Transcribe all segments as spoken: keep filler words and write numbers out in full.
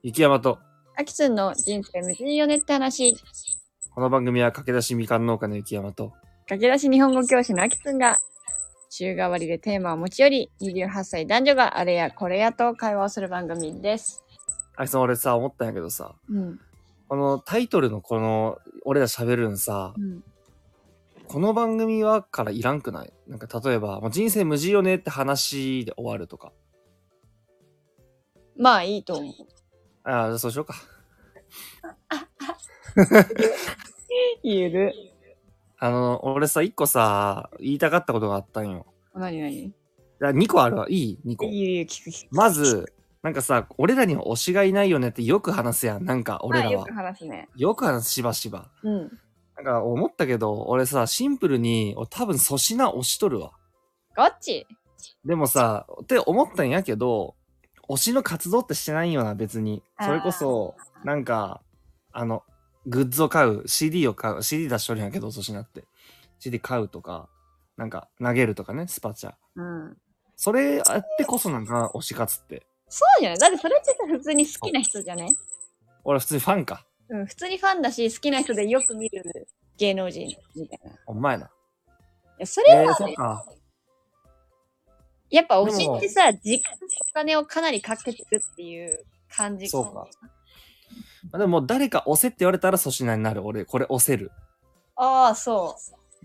雪山と、 あきつんの人生むずいよねって話。 この番組は駆け出しみかん農家の雪山と、 駆け出し日本語教師のあきつんが、週替わりでテーマを持ち寄り、にじゅうはっさい男女があれやこれやと会話をする番組です。 あいつ俺さ、思ったんやけどさ、 うん。 このタイトルのこの、俺ら喋るんさ、 うん、 この番組はからいらんくない？なんか例えば、もう人生無事よねって話で終わるとか。 まあいいと思う。 ああ、そうしようか。 言える。 あの、俺さ、一個さ、言いたかったことがあったんよ。 なになに？ いや、二個あるわ。いい？二個。 いいよ、聞く聞く。 まず、なんかさ、俺らには推しがいないよねってよく話すやん。なんか、俺らは。 まあよく話すね。 よく話す、しばしば。 うん。 なんか、思ったけど、俺さ、シンプルに、俺多分粗品推しとるわ。 ガチ？ でもさ、って思ったんやけど、推しの活動ってしてないよな、別に。それこそ、なんか、あの、グッズを買う、シーディー を買う、シーディー 出しとるんやけど、粗品って。シーディー 買うとか、なんか、投げるとかね、スパチャ。 うん。 それあってこそなんかな、推し活って。 そうじゃない？だってそれってさ、普通に好きな人じゃね？ 俺普通にファンか。 うん、普通にファンだし、好きな人でよく見る芸能人みたいな。いお前な。 や、それは、 えー、そっか。 やっぱ推しってさ、時間とお金をかなりかけてるっていう感じ。 そうか。でももう誰か押せって言われたら粗品になる。俺、これ押せる。 ああ、そう。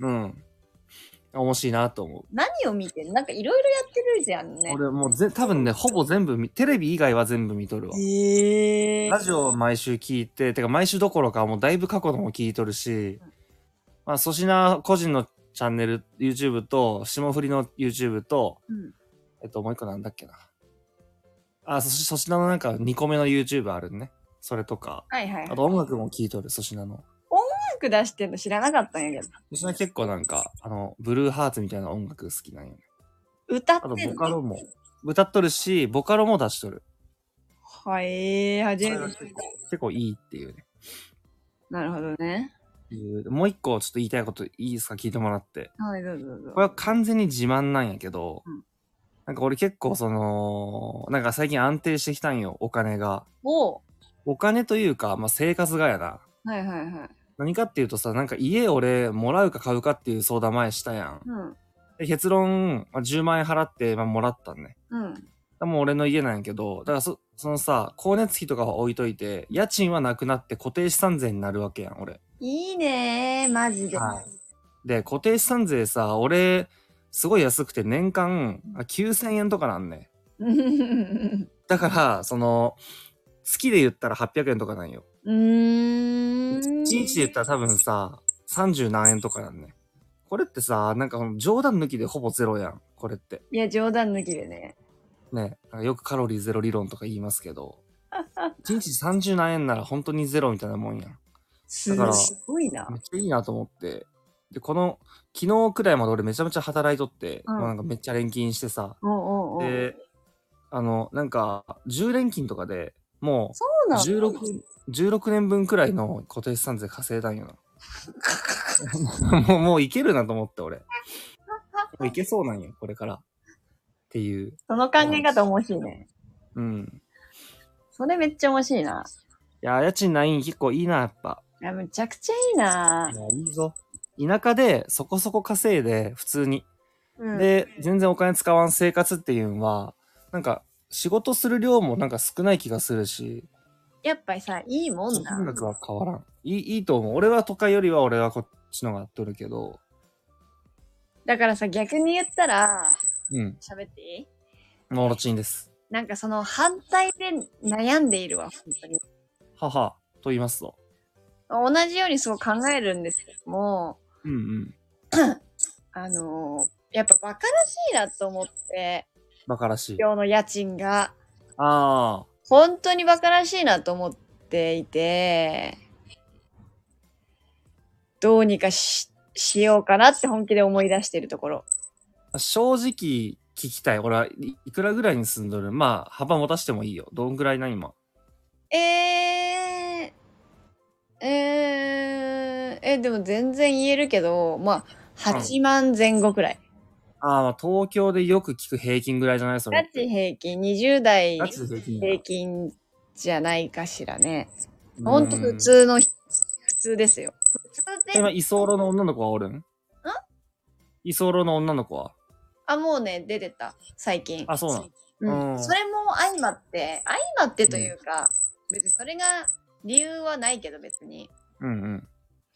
うん。面白いなと思う。 何を見てん？なんかいろいろやってるじゃんね。 俺もうぜ、多分ね、ほぼ全部見、テレビ以外は全部見とるわ。 へえ。 ラジオ毎週聞いて、てか毎週どころかもうだいぶ過去のも聞いとるし、まあ、粗品個人のチャンネル、YouTube と、霜降りの YouTube と、 うん、 えっと、もう一個なんだっけな。あ、そし、粗品のなんかにこめの YouTube あるね。それとか。 はいはい、はい。 あと音楽も聞いとる、粗品の。 音楽出してんの知らなかったんやけど。 粗品結構なんか、あの、ブルーハーツみたいな音楽好きなんよね。 歌ってんの？ あとボカロも。歌っとるし、ボカロも出しとる。 はい、初めて。 結構いいっていうね。 なるほどね。 もう一個ちょっと言いたいこといいですか？聞いてもらって。 はい、どうぞどうぞ。 これは完全に自慢なんやけど、 うん、 なんか俺結構その、なんか最近安定してきたんよ、お金が。 おお金というか、まあ、生活がやな。 はいはいはい。 何かっていうとさ、なんか家俺もらうか買うかっていう相談前したやん。 うん。 で結論、まあ、じゅうまんえん払って、まあ、もらったんね。 うん。 もう俺の家なんやけど、だからそ、そのさ、光熱費とかは置いといて、家賃はなくなって固定資産税になるわけやん、俺。 いいねー、マジで。 はい。で、固定資産税さ、俺、すごい安くて年間きゅうせんえんとかなんね。だから、その、月で言ったらはっぴゃくえんとかなんよ。 うーん。 いちにちで言ったら多分さ、さんじゅう何円とかなんね。これってさ、なんか冗談抜きでほぼゼロやん、これって。 いや、冗談抜きでね。 ね、よくカロリーゼロ理論とか言いますけど、いちにちさんじゅう何円なら本当にゼロみたいなもんやん。 すごいな。 めっちゃいいなと思って。で、この、昨日くらいまで俺めちゃめちゃ働いとって、うん、なんかめっちゃ連勤してさ。 おうおうおうで、あの、なんか、じゅう連勤とかでもう、じゅうろく、じゅうろくねんぶんくらいの固定資産税稼いだんよな。もう、もういけるなと思って俺。もういけそうなんよ、これから。っていう。 その考え方面白いね。 うん。 それめっちゃ面白いな。 いや、家賃ないん結構いいな、やっぱ。 いや、めちゃくちゃいいな。 いや、いいぞ。田舎でそこそこ稼いで、普通に。 うん、 で、全然お金使わん生活っていうのは、なんか、仕事する量もなんか少ない気がするし。 やっぱりさ、いいもんだ。 金額は変わらん。いい、いいと思う。俺は都会よりは俺はこっちのがやっとるけど。 だからさ、逆に言ったら、 うん。 喋っていい？ モロチンです。 なんかその反対で悩んでいるわ、本当に。 はは、と言いますと。 同じようにそう考えるんですけども、 うんうん。 あのー、やっぱバカらしいなと思って、 バカらしい。 今日の家賃が。 ああ。 本当にバカらしいなと思っていて、どうにか し, しようかなって本気で思い出しているところ。 正直聞きたい。俺はいくらぐらいに住んどる？まあ、幅持たしてもいいよ。どんぐらいな、今。 えー、えー、え、でも全然言えるけど、まあ、はちまんぜん後くらい。 うん、ああ、東京でよく聞く平均ぐらいじゃないそれ。 ガチ平均、にじゅう代平均じゃないかしらね。ほんと普通の、普通ですよ。普通で。 今、居候の女の子はおるん？ん居候の女の子は？ あ、もうね、出てた。最近。 あ、そうなの。 うん。 うん、 それも相まって、相まってというか、うん、別にそれが理由はないけど別に。 うんうん。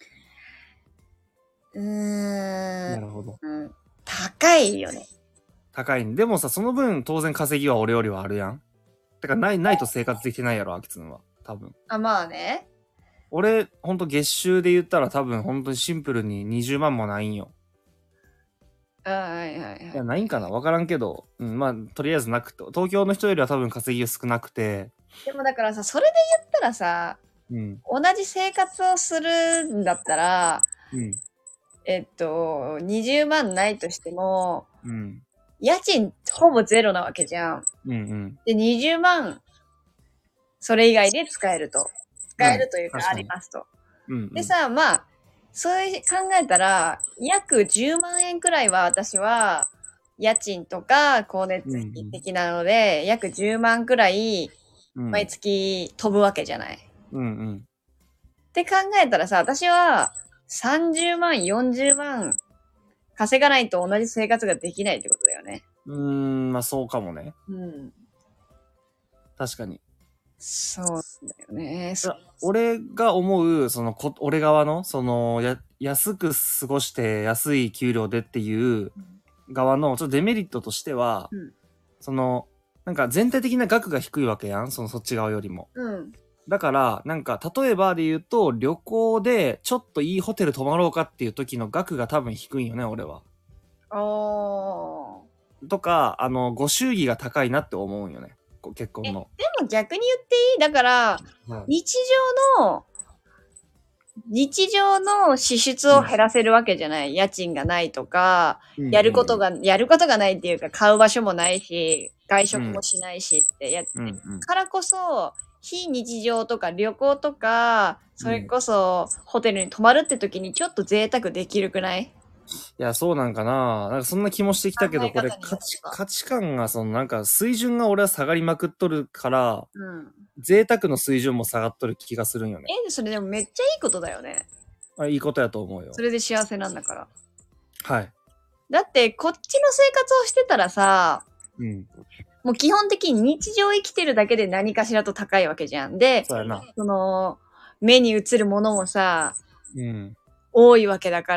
うーん。 なるほど。 うん。高いよね。 高いんでもさ、その分当然稼ぎは俺よりはあるやん。てか、ない、ないと生活できてないやろ、アキツンは。多分。 あ、まあね。 俺、ほんと月収で言ったら多分ほんとにシンプルににじゅうまんもないんよ。 あ、はいはいはい。 いや、ないんかなわからんけど。うん、まあ、とりあえずなくて。東京の人よりは多分稼ぎが少なくて。 でもだからさ、それで言ったらさ、 うん。 同じ生活をするんだったら、 うん。 えっと、にじゅうまんないとしても、 うん。 家賃ほぼゼロなわけじゃん。 うんうん。 で、にじゅうまん、それ以外で使えると。使えるというか、 うん、 ありますと。 うん、うん。 でさ、まあ、そう考えたら、約じゅうまんえんくらいは私は、家賃とか光熱費的なので、うんうん、約じゅうまんくらい、毎月飛ぶわけじゃない。 うんうん。 って考えたらさ、私はさんじゅうまん、よんじゅうまん稼がないと同じ生活ができないってことだよね。 うーん、まあそうかもね。 うん。 確かに。 そうだよね。 俺が思う、そのこ、俺側の、その、や、安く過ごして安い給料でっていう側の、ちょっとデメリットとしては、うん、その、なんか全体的な額が低いわけやん、そのそっち側よりも。 うん。 だから、なんか、例えばで言うと、旅行でちょっといいホテル泊まろうかっていう時の額が多分低いんよね、俺は。 あー。 とか、あの、ご祝儀が高いなって思うんよね。結婚の。 でも逆に言っていい？だから、うん、日常の、日常の支出を減らせるわけじゃない。うん、家賃がないとか、うん、やることが、やることがないっていうか、買う場所もないし、外食もしないしってやって、うんうん、からこそ、非日常とか旅行とか、それこそホテルに泊まるって時にちょっと贅沢できるくない？ いや、そうなんかな。なんかそんな気もしてきたけど、これ価値、価値観が、そのなんか水準が俺は下がりまくっとるから、うん、贅沢の水準も下がっとる気がするんよね。 え、それでもめっちゃいいことだよね。 あ、いいことやと思うよ。 それで幸せなんだから。 はい。 だって、こっちの生活をしてたらさ、 うん。 もう基本的に日常生きてるだけで何かしらと高いわけじゃん。で、 そうやな。 その、目に映るものもさ、 うん。 多いわけだから、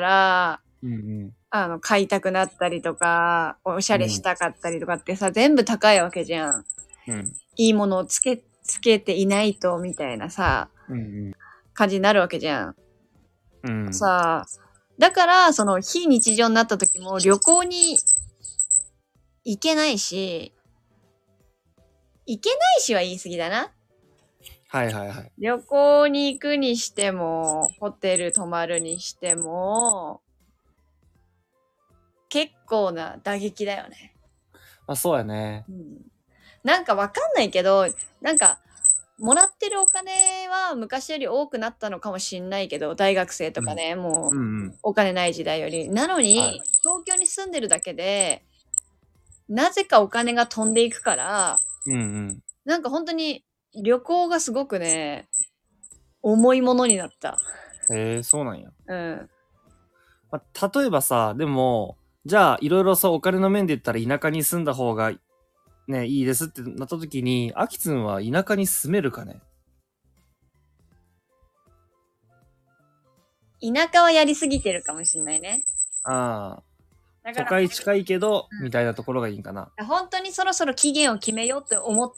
うんうん。 あの、買いたくなったりとか、おしゃれしたかったりとかってさ、うん、全部高いわけじゃん。うん。いいものをつけ、つけていないと、みたいなさ、うんうん、感じになるわけじゃん。うん。さあ、だから、その、非日常になった時も旅行に行けないし、行けないしは言い過ぎだな。 はいはいはい。 旅行に行くにしても、ホテル泊まるにしても、結構な打撃だよね。 あ、そうやね。 うん。なんかわかんないけど、なんか、もらってるお金は昔より多くなったのかもしんないけど、大学生とかね、うん、もう、うんうん、お金ない時代より。なのに、はい、東京に住んでるだけで、なぜかお金が飛んでいくから、うんうん、なんか本当に旅行がすごくね、重いものになった。 へえ、そうなんや。 うん。 まあ、例えばさ、でも、じゃあ、いろいろさ、お金の面で言ったら田舎に住んだ方が、ね、いいですってなった時に、アキツンは田舎に住めるかね？ 田舎はやりすぎてるかもしんないね。 ああ。都会近いけど、うん、みたいなところがいいんかな。 本当にそろそろ期限を決めようって思って、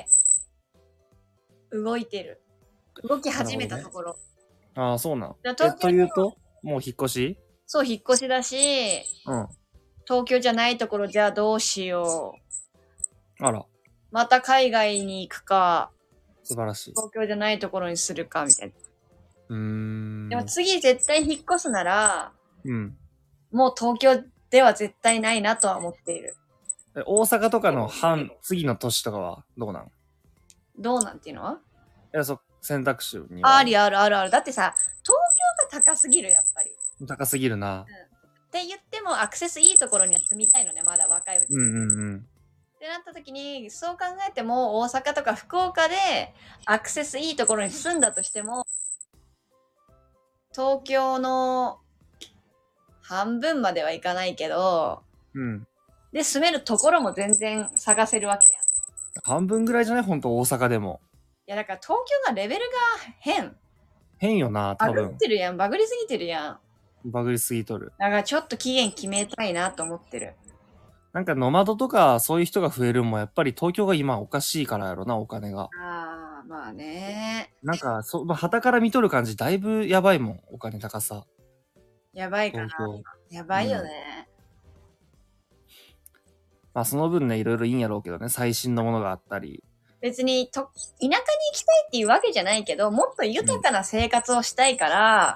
動いてる。動き始めたところ。 ね、ああ、そうなん。え、というと、もう引っ越し？ そう、引っ越しだし、うん。東京じゃないところじゃあどうしよう。あら。 また海外に行くか。 素晴らしい。 東京じゃないところにするか、みたいな。 うーん。 でも次絶対引っ越すなら、 うん。 もう東京では絶対ないなとは思っている。 大阪とかの半、次の都市とかはどうなん？ どうなんていうのは？ いや、そ、選択肢には。 ありあるあるある。だってさ、東京が高すぎる、やっぱり。 高すぎるな。 うん。って言ってもアクセスいいところには住みたいのね、まだ若いうち。 うんうんうん。 ってなった時に、そう考えても大阪とか福岡でアクセスいいところに住んだとしても、東京の半分まではいかないけど、 うん。 で、住めるところも全然探せるわけやん。 半分ぐらいじゃない？ほんと大阪でも。 いや、だから東京がレベルが変。 変よな、多分。 バグってるやん。バグりすぎてるやん。 バグりすぎとる。 だからちょっと期限決めたいなと思ってる。 なんかノマドとかそういう人が増えるんもやっぱり東京が今おかしいからやろな、お金が。 ああ、まあね。 なんか、そ、まあ、旗から見とる感じだいぶやばいもん、お金高さ。 やばいかな。 東京。 やばいよね。 まあその分ね、いろいろいいんやろうけどね、最新のものがあったり。 別にと、田舎に行きたいっていうわけじゃないけど、もっと豊かな生活をしたいから、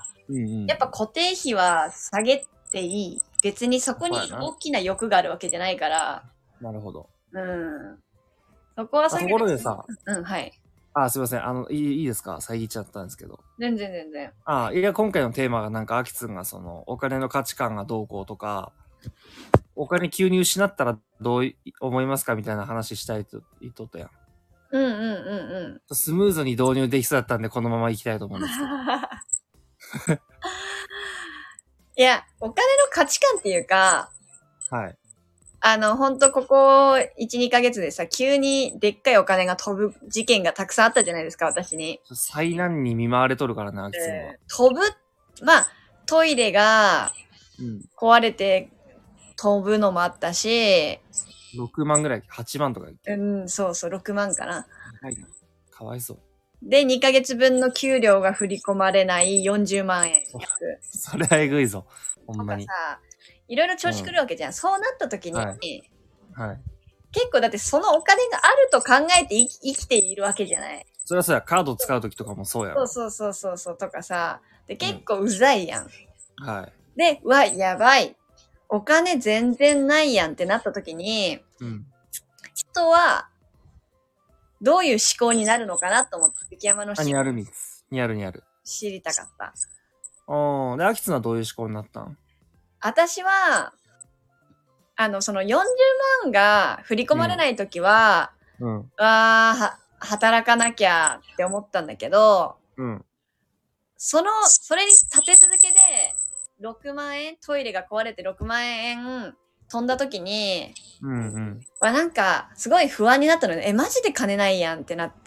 うんうん。 やっぱ固定費は下げていい。別にそこにそうやな大きな欲があるわけじゃないから、 なるほど。 うん。そこはあ、と下げころでさ、 うん、はい。 あ、すいません。あの、いい、いいですか？遮っちゃったんですけど。 全然全然。 あ、いや、今回のテーマがなんか、アキツンがその、お金の価値観がどうこうとか、お金急に失ったらどうい思いますかみたいな話したいと言っとったやん。 うんうんうんうん。 スムーズに導入できそうだったんで、このまま行きたいと思うんですけど。 いや、お金の価値観っていうか、 はい。 あの、ほんとここいち、にかげつでさ、急にでっかいお金が飛ぶ事件がたくさんあったじゃないですか、私に。 災難に見舞われとるからな、アキツンは。 えー飛ぶ、まあ、トイレがうん。 壊れて飛ぶのもあったし、 ろくまんぐらい、はちまんとか言って。 うん、そうそう、ろくまんかな。 はいな。かわいそう。 で、にかげつぶんの給料が振り込まれないよんじゅうまんえん約。 それはえぐいぞ。ほんとまに。 かさ、いろいろ調子くるわけじゃん。そうなった時に、 はいはい。 結構だってそのお金があると考えて生き生きているわけじゃない。 それはそうや、カード使うときとかもそうやろ。 そうそうそうそうそうとかさ。で、結構うざいやん。 はい。 で、うわ、やばい。お金全然ないやんってなった時に、 うん。 人は、どういう思考になるのかなと思って、雪山のあ、 思考にあるみつ。にあるにある。 知りたかった。 おー。で、アキツンはどういう思考になったん？ 私は、あの、そのよんじゅうまんが振り込まれない時は、 うん。 わーは、働かなきゃって思ったんだけど、 うん。 その、それに立て続けで、ろくまんえん、トイレが壊れてろくまんえん飛んだ時に、 うんうん。 わ、なんか、すごい不安になったのね。え、マジで金ないやんってなって。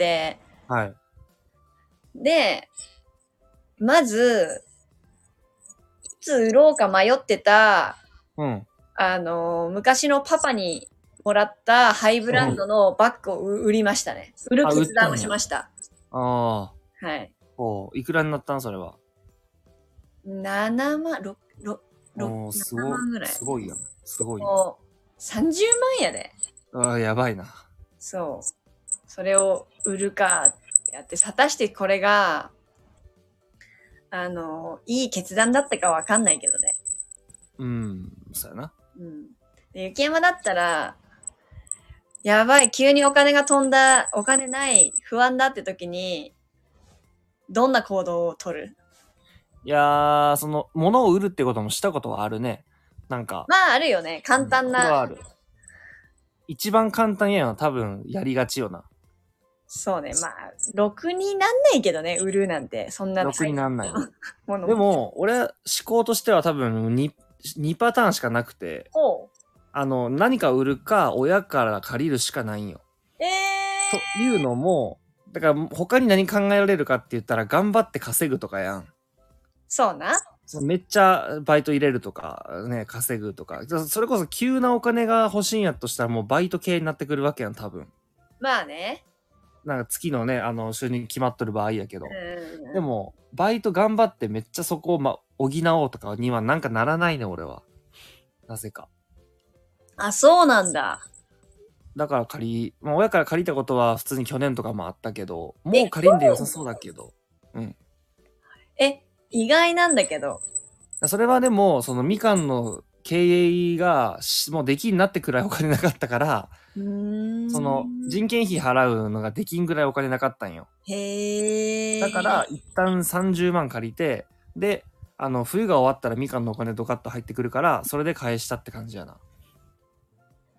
はい。 で、まず、いつ売ろうか迷ってた、 うん。 あの、昔のパパにもらったハイブランドのバッグを売りましたね。売る決断をしました。 ああ。 はい。 おー。いくらになったんそれは。 ななまん、ろく、ろく、 おー、すごい。 ななまんぐらい。 すごいやん。すごいね。 もう、さんじゅうまんやで。 ああ、やばいな。 そう。それを売るかってやって、果たしてこれが、あの、いい決断だったかわかんないけどね。 うん。そうやな。 うん。で、雪山だったら、やばい、急にお金が飛んだ、お金ない、不安だって時に、どんな行動を取る？ いやー、その、物を売るってこともしたことはあるね。なんか。 まあ、あるよね。簡単な。 これはある。一番簡単やのは多分やりがちよな。 そうね。まあ、ろくになんないけどね、売るなんて。そんな。 ろくになんない。 ものでも、俺、思考としては多分に、にパターンしかなくて、 ほう。 あの、何か売るか、親から借りるしかないんよ。 えというのも、だから他に何考えられるかって言ったら頑張って稼ぐとかやん。 そうな。 めっちゃバイト入れるとか、ね、稼ぐとか。それこそ急なお金が欲しいんやとしたらもうバイト系になってくるわけやん、多分。 まあね。 なんか月のね、あの、収入決まっとる場合やけど。 うん。 でも、バイト頑張ってめっちゃそこを、ま、補おうとかにはなんかならないね、俺は。なぜか。 あ、そうなんだ。 だから借り、まあ、親から借りたことは普通に去年とかもあったけど、もう借りんで良さそうだけど。うん。 え、意外なんだけど。 それはでも、そのみかんの経営がしもうできんなってくらいお金なかったから、 うーん。 その人件費払うのができんぐらいお金なかったんよ。 へー。 だから、一旦さんじゅうまん借りて、で、あの、冬が終わったらみかんのお金ドカッと入ってくるから、それで返したって感じやな。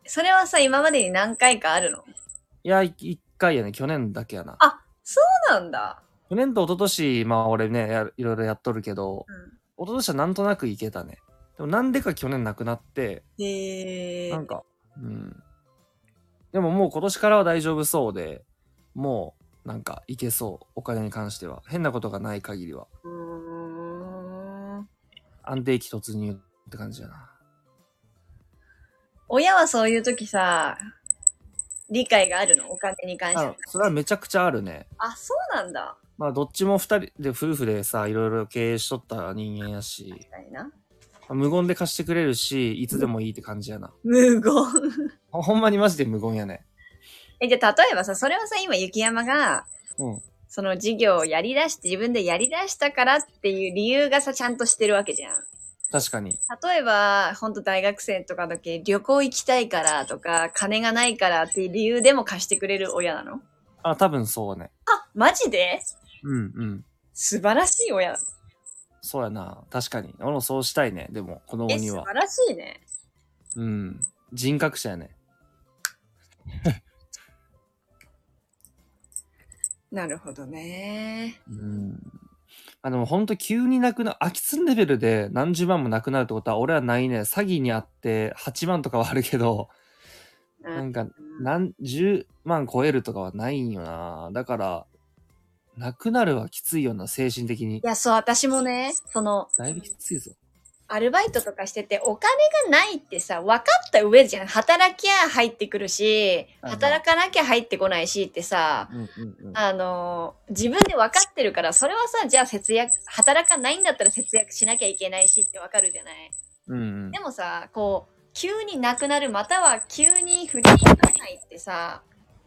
それはさ、今までに何回かあるの？ いや、い一回やね。去年だけやな。 あ、そうなんだ。 去年と一昨年、まあ俺ね、やいろいろやっとるけど、 うん、 一昨年はなんとなくいけたね。でもなんでか去年なくなって、 へえ。 なんか、うん。でももう今年からは大丈夫そうで、もうなんかいけそう。お金に関しては。変なことがない限りは。 うーん。 安定期突入って感じやな。 親はそういう時さ、理解があるの？お金に関して。 あ、それはめちゃくちゃあるね。 あ、そうなんだ。 まあどっちも二人で夫婦でさ、いろいろ経営しとった人間やし、 みたいな。 無言で貸してくれるし、いつでもいいって感じやな。 無言。 ほほんまにマジで無言やね。 え、じゃあ例えばさ、それはさ、今雪山が、 うん。 その事業をやり出して自分でやり出したからっていう理由がさ、ちゃんとしてるわけじゃん。 確かに。 例えば、ほんと大学生とかだけ旅行行きたいからとか、金がないからっていう理由でも貸してくれる親なの？ あ、多分そうね。 あ、マジで？ うんうん。 素晴らしい親だ。 そうやな。確かに。俺もそうしたいね。でも、子供え、 には。 素晴らしいね。 うん。人格者やね。 なるほどね。 うん。あ、でもほんと急になくな、空き巣レベルで何十万もなくなるってことは俺はないね。詐欺にあってはちまんとかはあるけど、 うん、 なんか、何、じゅうまん超えるとかはないんよな。だから、なくなるはきついよな、精神的に。 いや、そう、私もね、その、 だいぶきついぞ。 アルバイトとかしてて、お金がないってさ、分かった上じゃん。働きゃ入ってくるし、働かなきゃ入ってこないしってさ、 うんうんうん。 あの、自分で分かってるから、それはさ、じゃあ節約、働かないんだったら節約しなきゃいけないしって分かるじゃない。 うんうん。 でもさ、こう、急になくなる、または急に振り込まないってさ、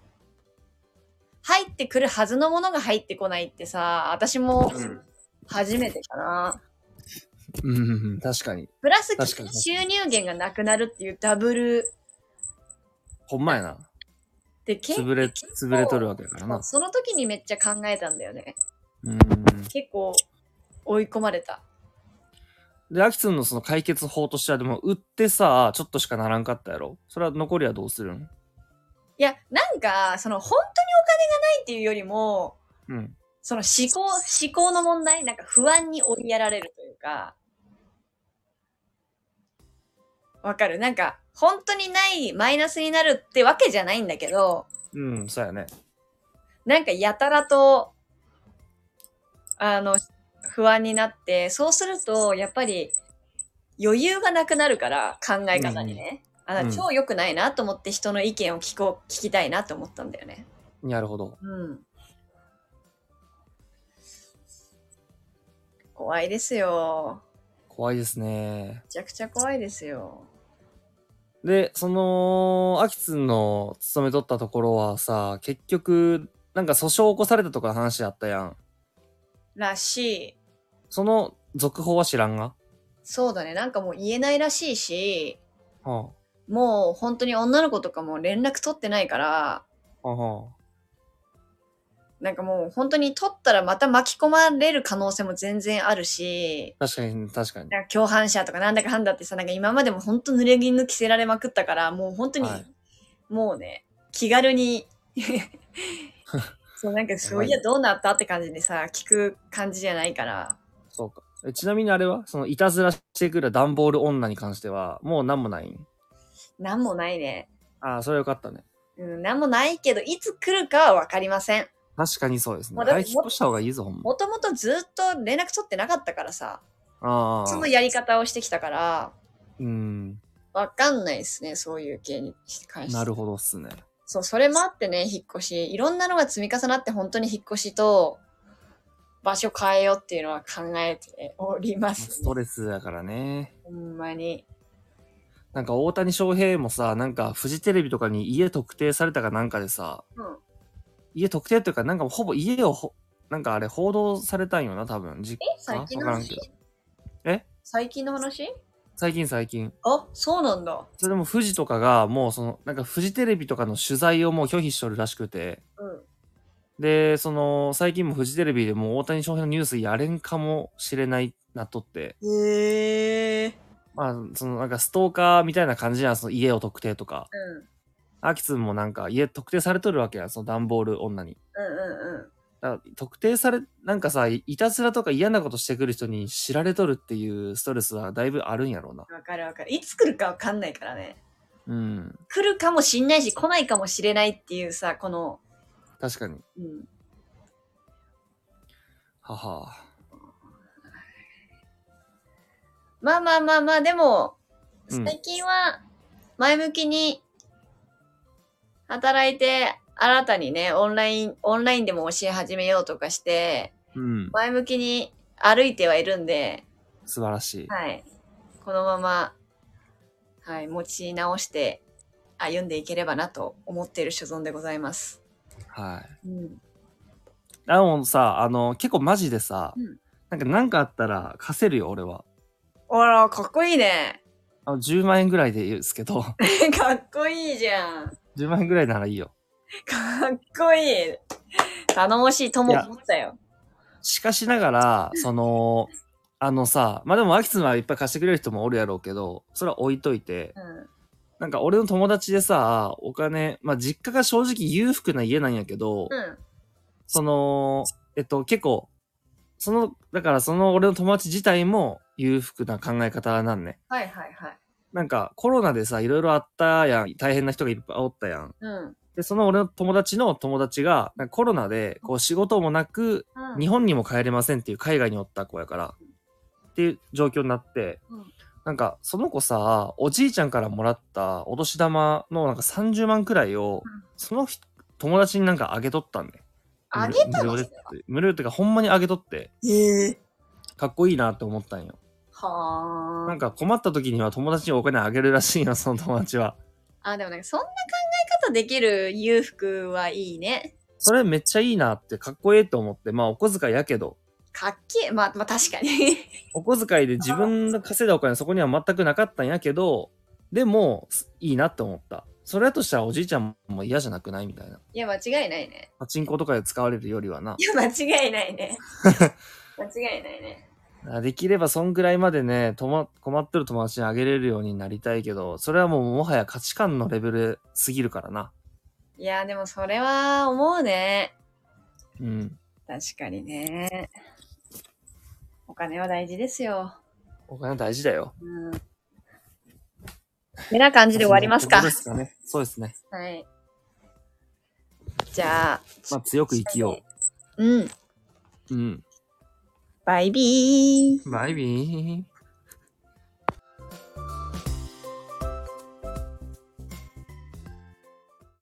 入ってくるはずのものが入ってこないってさ、私も初めてかな。 うんうんうん、確かに。 プラス確かに収入源がなくなるっていうダブルほんまやな。 で、結潰れ、潰れとるわけやからな。 その時にめっちゃ考えたんだよね。 うん。 結構追い込まれた。 で、アキツンのその解決法としては、でも売ってさ、ちょっとしかならんかったやろ。それは残りはどうするん？ いや、なんか、その本当にお金がないっていうよりも、 うん。 その思考、思考の問題、なんか不安に追いやられるというか、わかる？なんか、本当にないマイナスになるってわけじゃないんだけど、 うん、そうやね。 なんかやたらと、あの、不安になって、そうすると、やっぱり余裕がなくなるから、考え方にね。うん、あ、超良くないなと思って人の意見を聞こう、聞きたいなと思ったんだよね。 なるほど。 うん。怖いですよ。 怖いですね。 めちゃくちゃ怖いですよ。 で、その、アキツンの勤めとったところはさ、結局、なんか訴訟起こされたとか話あったやん。 らしい。 その続報は知らんが？ そうだね。なんかもう言えないらしいし、 はあ、もう本当に女の子とかも連絡取ってないから、 はあはあ、 なんかもう本当に取ったらまた巻き込まれる可能性も全然あるし、 確かに、確かに。 なんか共犯者とかなんだかなんだってさ、なんか今までも本当濡れ衣着せられまくったから、もう本当に、はい、もうね、気軽にそう、なんかそういやどうなったって感じでさ、聞く感じじゃないから。 そうか。え、ちなみにあれはそのいたずらしてくる段ボール女に関しては、もう何もないん？ 何もないね。 ああ、それよかったね。 うん、何もないけど、いつ来るかはわかりません。 確かにそうですね。早く引っ越した方がいいぞ、ほんま。 もともとずっと連絡取ってなかったからさ。 ああ。 そのやり方をしてきたから、 うん。 わかんないですね、そういう系に関して。 なるほどっすね。 そう、それもあってね、引っ越し。いろんなのが積み重なって本当に引っ越しと、場所変えようっていうのは考えております、ね。 ストレスだからね。 ほんまに。 なんか大谷翔平もさ、なんかフジテレビとかに家特定されたかなんかでさ、うん、家特定っていうか、なんかほぼ家をほ、なんかあれ報道されたんよな、多分。実え最近の話？ え最近の話？ 最近最近。 あ、そうなんだ。 それでもフジとかがもうその、なんかフジテレビとかの取材をもう拒否しとるらしくて。うん。で、その、最近もフジテレビでもう大谷翔平のニュースやれんかもしれないなっとって。 へー。 まあ、そのなんかストーカーみたいな感じやん、その家を特定とか。 うん。 アキツンもなんか家特定されとるわけやん、その段ボール女に。 うんうんうん。 だから特定され、なんかさ、いたずらとか嫌なことしてくる人に知られとるっていうストレスはだいぶあるんやろうな。 わかるわかる。いつ来るかわかんないからね。 うん。 来るかもしんないし、来ないかもしれないっていうさ、この。 確かに。 うん。 はは。 まあまあまあまあ、でも、最近は前向きに働いて、新たにね、オンライン、オンラインでも教え始めようとかして、 うん。 前向きに歩いてはいるんで、 素晴らしい。 はい。このまま、はい、持ち直して歩んでいければなと思っている所存でございます。 はい。 うん。 あのさ、あの、結構マジでさ、 うん、 なんかなんかあったら貸せるよ、俺は。 あら、かっこいいね。 あのじゅうまん円ぐらいで言うんですけど。 かっこいいじゃん。 じゅうまん円ぐらいならいいよ。 かっこいい。頼もしい友思ったよ。 しかしながら、その、あのさ、まあ、でも、アキツンはいっぱい貸してくれる人もおるやろうけど、それは置いといて、 うん、 なんか俺の友達でさ、お金、まあ、実家が正直裕福な家なんやけど、 うん、 その、えっと、結構、その、だからその俺の友達自体も裕福な考え方なんね。 はいはいはい。 なんかコロナでさ、いろいろあったやん。大変な人がいっぱいおったやん。 うん。 で、その俺の友達の友達が、なんかコロナでこう仕事もなく、 うん、 日本にも帰れませんっていう海外におった子やから、っていう状況になって、 うん、 なんかその子さ、おじいちゃんからもらったお年玉のなんかさんじゅうまんくらいを、その人友達になんかあげとったんね。 あげたの？ 無料でって。無料ってかほんまにあげとって、 へえ。 かっこいいなって思ったんよ。 はあ。 なんか困った時には友達にお金あげるらしいよ、その友達は。 あ、でもなんかそんな考え方できる裕福はいいね。 それめっちゃいいなってかっこええと思って、まあお小遣いやけど。 かっけえ。まあ、まあ確かに。 お小遣いで自分が稼いだお金そこには全くなかったんやけど、でも、いいなって思った。それだとしたらおじいちゃんも嫌じゃなくないみたいな。 いや、間違いないね。 パチンコとかで使われるよりはな。 いや、間違いないね。間違いないね。 できればそんぐらいまでね、とま、困ってる友達にあげれるようになりたいけど、それはもうもはや価値観のレベルすぎるからな。 いや、でもそれは思うね。 うん。 確かにね。お金は大事ですよ。 お金大事だよ。 うん。てな感じで終わりますか。 そうですかね。そうですね。 はい。じゃあ。 まあ強く生きよう。うん。 う。うん。 バイビー。 バイビー。